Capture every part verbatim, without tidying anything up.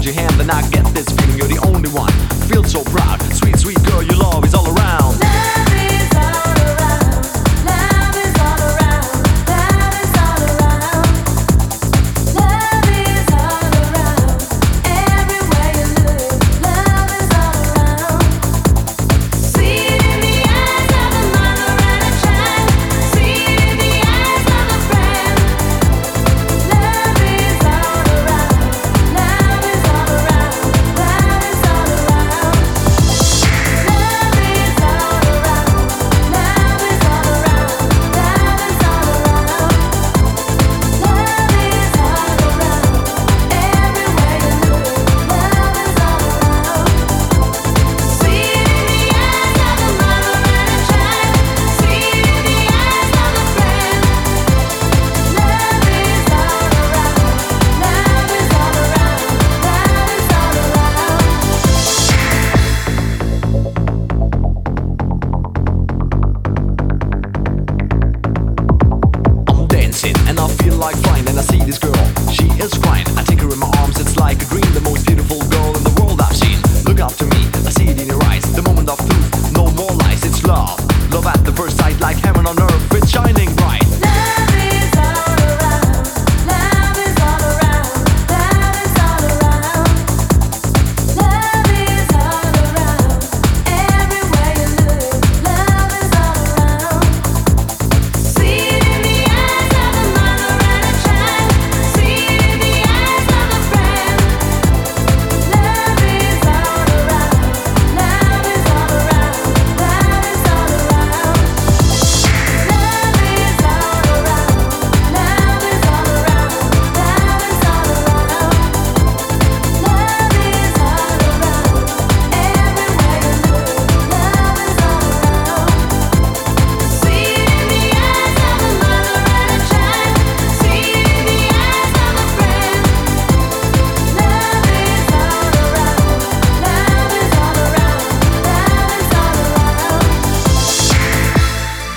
your hand, then I get this feeling you're the only one. Feel so proud, sweet, sweet girl, your love is all around. Love is all around, love is all around, love is all around. Love is all around, everywhere you look, love is all around. Sweet in the eyes of a mother and a child, sweet in the eyes of a friend. Love is all around, love is all around, love is all around. Love is all around, love is all around, love is all around. Love is all around, everywhere you look, love is all around. Sweet in the eyes of a mother and a child, sweet in the eyes of a friend. Love is all around, love is all around, love is all I'm dancing and I feel like flying, and I see this girl, she is crying. I take her in my arms, it's like a dream, the most beautiful girl in the world I've seen. Look up to me, I see it in your eyes, the moment of truth, no more lies, it's love. Love at the first sight, like heaven on earth, it's shining bright. Love is all around, love is all around, love is all around. Love is all around, everywhere you look, love is all around. Sweet in the eyes of a mother and a child, sweet in the eyes of a friend. Love is all around, love is all around, love is all around. Love is all around, love is all around, love is all around. Love is all around, everywhere you look, love is all around. Sweet in the eyes of a mother and a child, sweet in the eyes of a friend. Love is all around, love is all around, love is all around.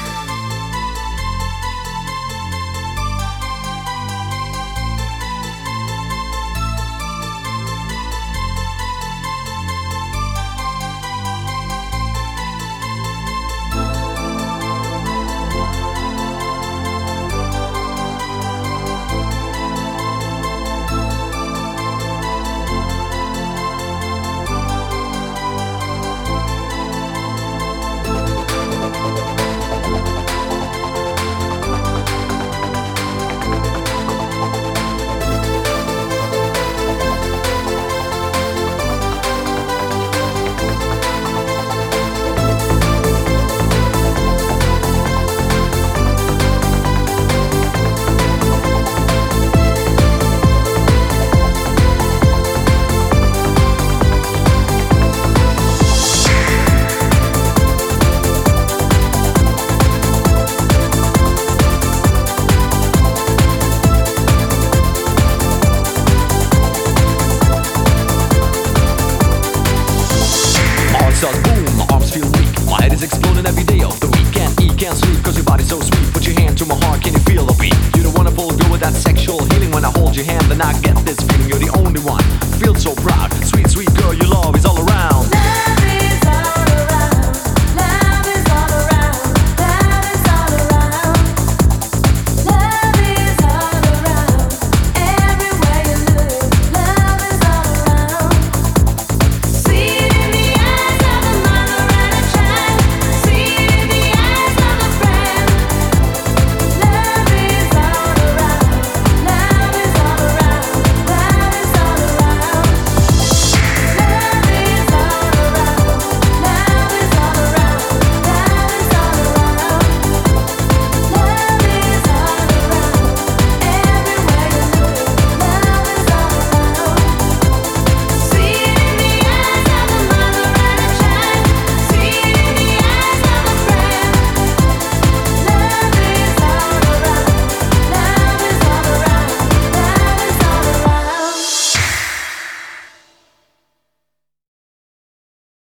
Heart starts boom, my arms feel weak, my head is exploding every day of the week. Can't eat, can't sleep, cause your body's so sweet. Put your hand to my heart, can you feel the beat? You're the wonderful girl with that sexual healing. When I hold your hand, then I get